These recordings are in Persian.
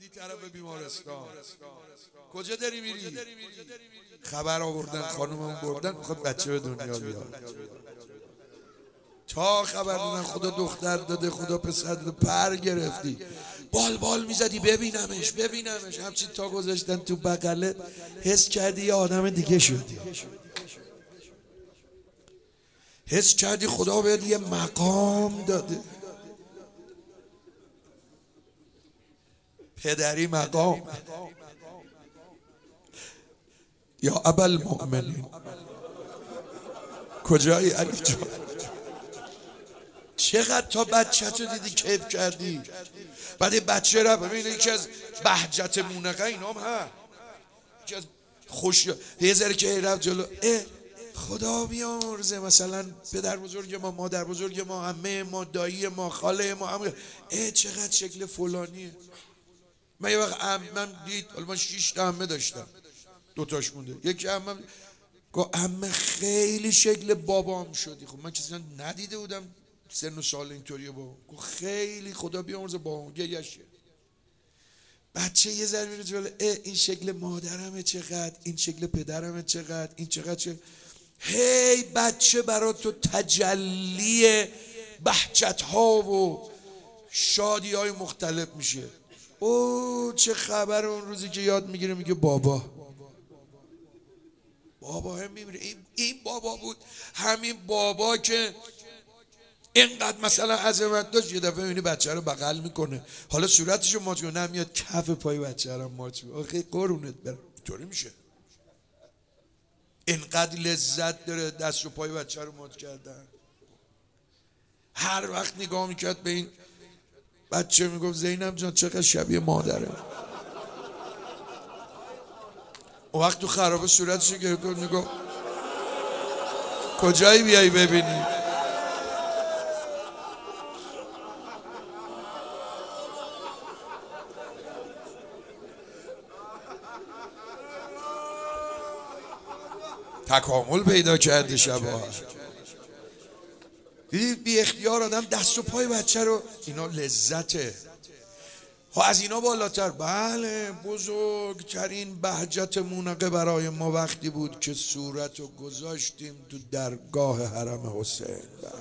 طرف بیمارستان. کجا داری میری؟ خبر آوردن خانومم بردن میخواد بچه به دنیا بیاد. تا خبر دادن خدا دختر داده خدا پسر داده پر گرفتی بال میزدی ببینمش همچین تا گذاشتن تو بغلت حس کردی یه آدم دیگه شدی، حس کردی خدا بهت یه مقام داده، پدری مقام. یا ابوالمؤمنین کجایی علی جان؟ چقدر تا بچه تو دیدی کیف کردی؟ بعد بچه را ببین یکی از بهجت مونقه اینام ها، یکی از خوش یه ذره که رفت جلو خدا بیامرزه مثلا پدر بزرگ ما، مادر بزرگ ما، عمه ما، دایی ما، خاله ما، چقدر شکل فلانیه. من یه وقت عمم دید، حالا من 6 تا عمه داشتم، 2 تاش مونده، یکی عمم گفت عمه خیلی شکل بابام شدی. خب من کسی ندیده بودم سن و سال اینطوریه بابام. گفت خیلی خدا بیامرزه بابام گریشه. بچه یه ذره میره جلو این شکل مادرمه چقدر، این شکل پدرمه چقدر، این چقدر هی بچه برای تو تجلی بهجت ها و شادی های مختلف میشه. چه خبر اون روزی که یاد میگیره میگه بابا هم میمیره. این بابا بود، همین بابا که اینقدر مثلا عظمت داشت. یه دفعه میبینی بچه رو بغل میکنه، حالا صورتشو ماچ کنه، نمیاد کف پای بچه رو ماچ کنه. آخه قرونت برم اینطوری میشه؟ اینقدر لذت داره دست و پای بچه رو ماچ کردن. هر وقت نگاه میکرد به این بچه میگفت زینب جان چقدر شبیه مادره. اون وقت تو خرابه صورتشو گرفت و میگفت کجایی بیایی ببینی؟ تکامل پیدا کرده شبا. دیدی بی اختیار آدم دست و پای بچه رو، اینا لذته. از اینا بالاتر بله بزرگترین بهجت مونقه برای ما وقتی بود که صورت رو گذاشتیم تو درگاه حرم حسین.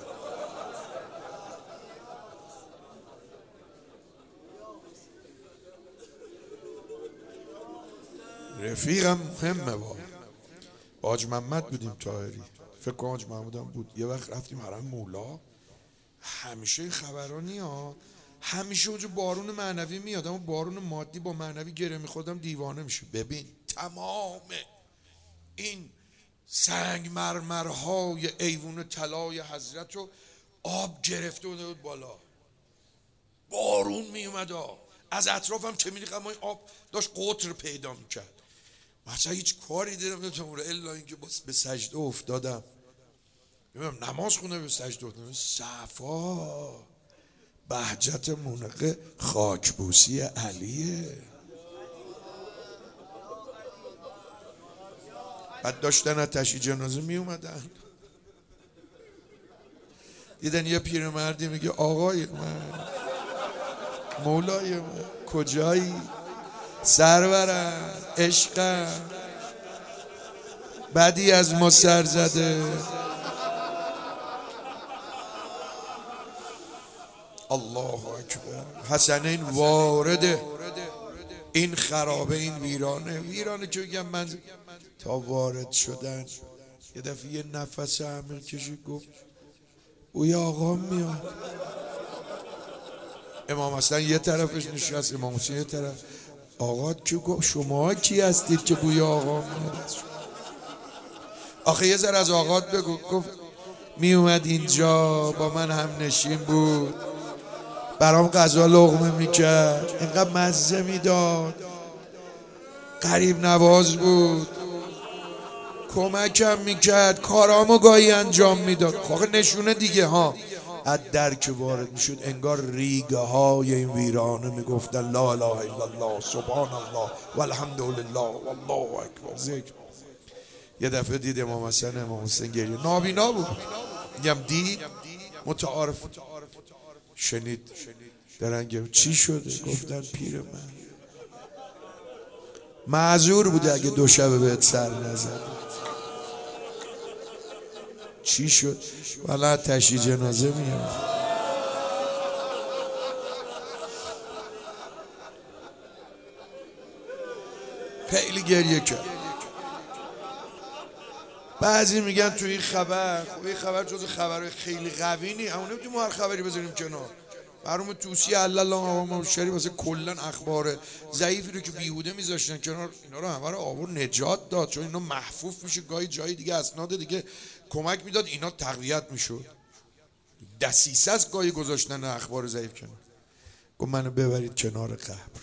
رفیقم مهمه با حاج محمد بودیم طاهری، فکر کنم حاج محمد هم بود. یه وقت رفتیم حرم مولا، همیشه این خبرانی ها، همیشه اونجا بارون معنوی میاد اما بارون مادی با معنوی گره میخوردم دیوانه میشه. ببین تمام این سنگ مرمرهای ایوون طلای حضرت رو آب گرفته بود بالا، بارون میومد از اطرافم که میریخم آب داشت قطر پیدا میکرد. مثلا هیچ کاری دیدم نمیتونم الا اینکه به سجده افتادم، نماز خونه به سجده افتادم. صفا بهجت مونقه خاکبوسی علیه. بعد داشتن تشییع جنازه می اومدن، دیدن یه پیرمردی میگه آقای من، مولای من، کجایی؟ سرورم، عشقم، بدی از ما سر زده. الله اکبر. حسنین وارده این خرابه، این ویرانه که بگم من تا وارد شدن یه دفعه یه نفس عمیق کشید گفت اوی آقا میاد. امام حسن یه طرفش نشست، امام حسین یه طرف. آقا که گفت شما کی هستید که بوی آقا میاد؟ آخه یه ذره از آقات بگو. گفت می اومد اینجا با من هم نشین بود، برام غذا لقمه میکرد، اینقدر مزه میداد، قریب نواز بود، کمکم میکرد، کارامو گاهی انجام میداد. آخه نشونه دیگه ها. از در که وارد میشد انگار ریگه های این ویرانه میگفتن لا اله الا الله سبحان الله والحمدلله والله اکبر ذکر. یه دفعه دید امام حسن امام حسین گریه، نابینا بود، میگم دید متعارف شنید، درنگه چی شده؟ گفتن پیر من معذور بوده اگه 2 شبه بهت سر نزد. چی شد؟ والا تشییع جنازه میاد. خیلی گریه کرد. بعضی میگن تو این خبر، خب این خبر جز خبرهای خیلی قوی نی، اما نمیتونیم هر خبری بذاریم کنار. برام توصیه الله آقا شریف واسه کلا اخبار ضعیفی رو که بیهوده میذاشتن کنار، اینا رو همه رو آورد نجات داد، چون اینا محفوف میشه گاهی جای دیگه اسناد دیگه کمک میداد اینا تقویت میشد. دسیسه از گاهی گذاشتن اخبار ضعیف کنار. گفت منو ببرید کنار قبر.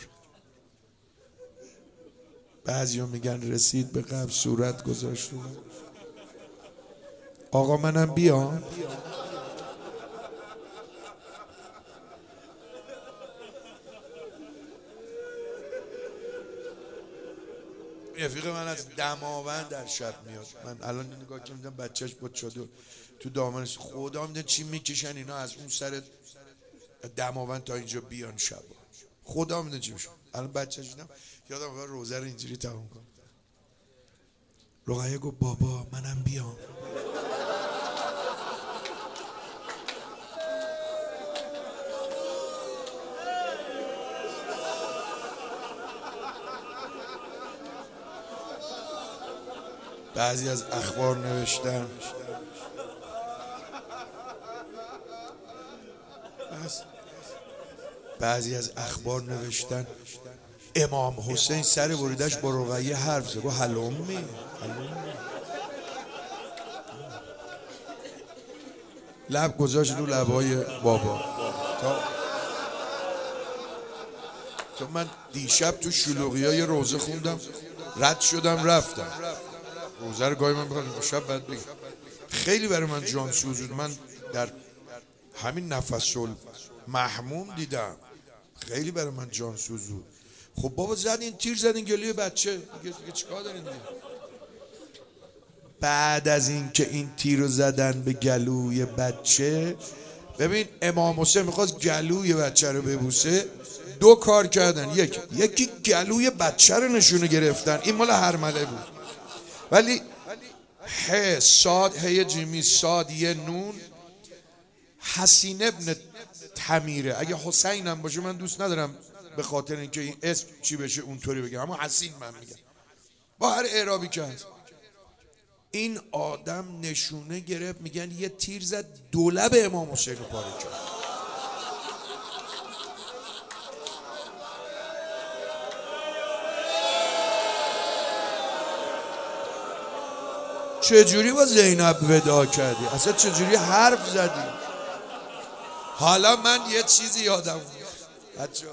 بعضیا میگن رسید به قبر صورت گذاشت. آقا منم بیام. رفیق من از دماوند در شب میاد. من الان نگاه که میدم بچهش با چادر تو دامنش، خدا میدونه چی میکشن اینا از اون سر دماوند تا اینجا بیان شب. خدا میدونه چی میشه. الان بچهش دیدم یادم اومد روزه رو اینجوری تموم کنم. رقیه گفت بابا منم بیام. بعضی از اخبار نوشتن امام حسین سر بریدش با رقیه حرف زد. گفت حلومی لب گذاشت رو لبای بابا. تا من دیشب تو شلوغیای روزه خوندم، رد شدم رفتم. روزه رو گاهی من بخوام شب بعد بگم. خیلی برای من جان سوزید. من در همین نفس محموم دیدم، خیلی برای من جان سوزید. خب بابا زدین تیر زدین گلوی بچه، دیگه چیکار دارین دیگه؟ بعد از این که این تیر رو زدن به گلوی بچه، ببین امام حسین میخواست گلوی بچه رو ببوسه، 2 کار کردن. یکی گلوی بچه رو نشونه گرفتن، این مال هرمله بود، ولی ه صاد ه جیمی صاد یه نون حسین ابن تمیره. اگه حسین هم باشه من دوست ندارم به خاطر اینکه این اسم چی بشه اونطوری بگم، اما حسین من میگم با هر اعرابی که هست. این آدم نشونه گرفت، میگن یه تیر زد 2 لب امام حسین رو پاره کرد. چجوری با زینب ودا کردی؟ اصلا چجوری حرف زدی؟ حالا من یه چیزی یادم اومد بچه‌ها،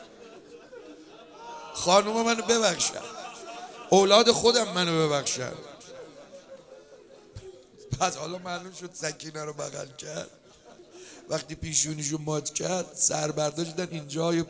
خانوم منو ببخشن، اولاد خودم منو ببخشن. پس حالا معلوم شد سکینه رو بغل کرد، وقتی پیشونیشو مات کرد سر برداشتن اینجای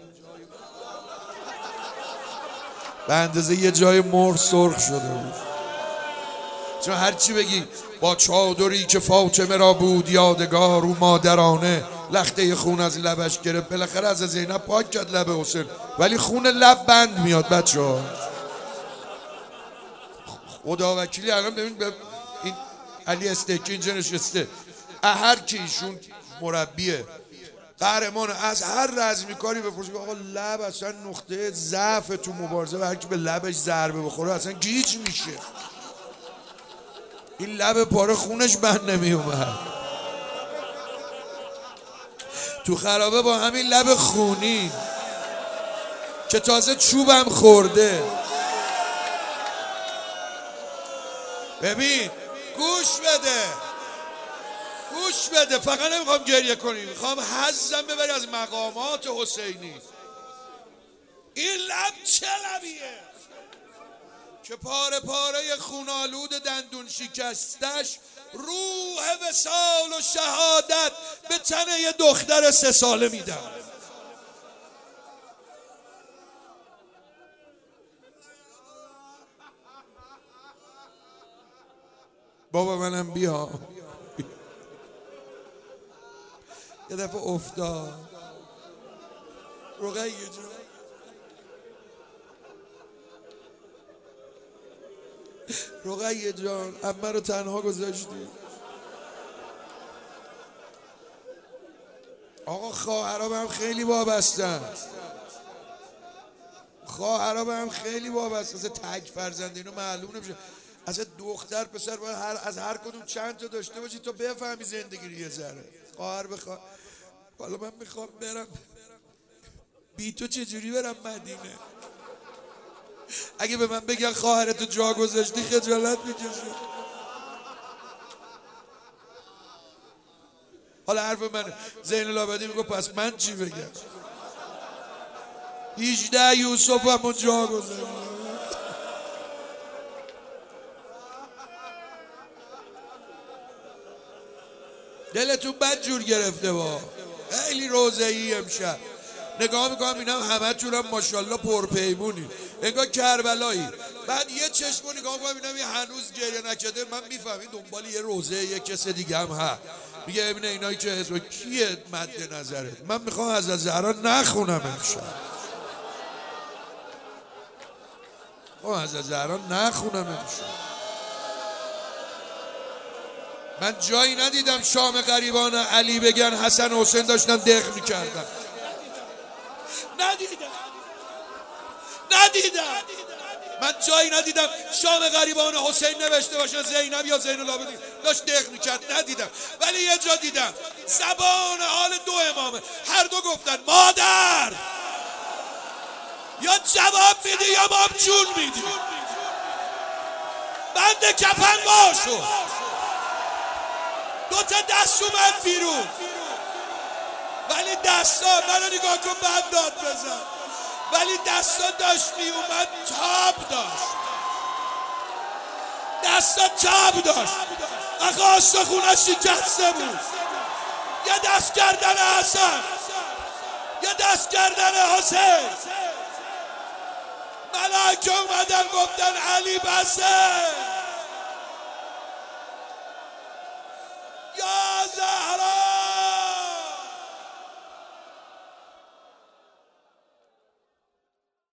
به اندازه یه جای مهر سرخ شده بود. چون هرچی بگی با چادری که فاطمه را بود یادگار، او مادرانه لخته خون از لبش گرفت. بالاخره از زینب پاک کرد لب حسین، ولی خون لب بند میاد بچه‌ها. خدا وکیلی الان ببین این علی استیکی اینجا نشسته، هر کی ایشون مربیه قهرمان، از هر رزمی کاری بپرسید آقا لب اصلا نقطه ضعف تو مبارزه و هر کی به لبش ضربه بخوره اصلا گیج میشه. این لب پاره خونش بند نمی اومد تو خرابه با همین لب خونی که تازه چوبم خورده. ببین گوش بده فقط نمیخوام گریه کنی، میخوام حظم ببری از مقامات حسینی. این لب چه لبیه که پاره پاره خونالود دندون شکستش روح وصال و شهادت به تن یه دختر 3 ساله میدم. بابا منم بیا. یه دفعه افتاد رقیه جون، رقیه جان عمه رو تنها گذاشتی. آقا خواهرها به هم خیلی وابستن، خواهرها به هم خیلی وابستن. اصلا تک فرزند اینو معلوم نمیشه. اصلا دختر پسر باید از هر کدوم چند تا داشته باشی تا بفهمی زندگی یه ذره. خواهر بخواه. حالا من میخوام برم بی تو چجوری برم مدینه؟ اگه به من بگن خواهرتو جا گذاشتی خجالت میکشی. حالا حرف من زین العابدین میگه پس من چی بگم؟ 18 یوسف همون جا گذاشت. دلتون بد جور گرفته با خیلی روزه‌ای امشب. نگاه میکنم اینا همه تونم ماشاءالله پرپیمونی انگار کربلایی. بعد یه چشمو نگاه میکنم اینا هنوز گریه نکرده. من میفهمم دنبال یه روزه یه کس دیگه هم ها. میگه ببین اینایی که اسم کیه مد نظرت؟ من میخوام از زهرا نخونم امشب. از زهرا نخونم امشب. من جایی ندیدم شام غریبان علی بگن حسن و حسین داشتن دق میکردن. ندیدم. من جایی ندیدم شام غریبان حسین نوشته باشه زینب یا زین العابدین داشت دق میکرد. ندیدم. ولی یه جا دیدم زبان حال دو امامه، هر دو گفتن مادر یا جواب میدی یا ما هم جون میدی، بند کفن باشو. دو تا دست اومد بیرون ولی دستا منو نگاه کن بعد داد بزن. ولی دستا داشت می اومد تاب داشت. دستا تاب داشت. آقا آستخونش شکسته بود. یه دست گردن حسن یه دست گردن حسین. ملائکه اومدن گفتن علی بسه.